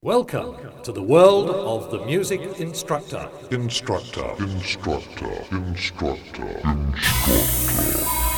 Welcome to the world of the music instructor. Instructor.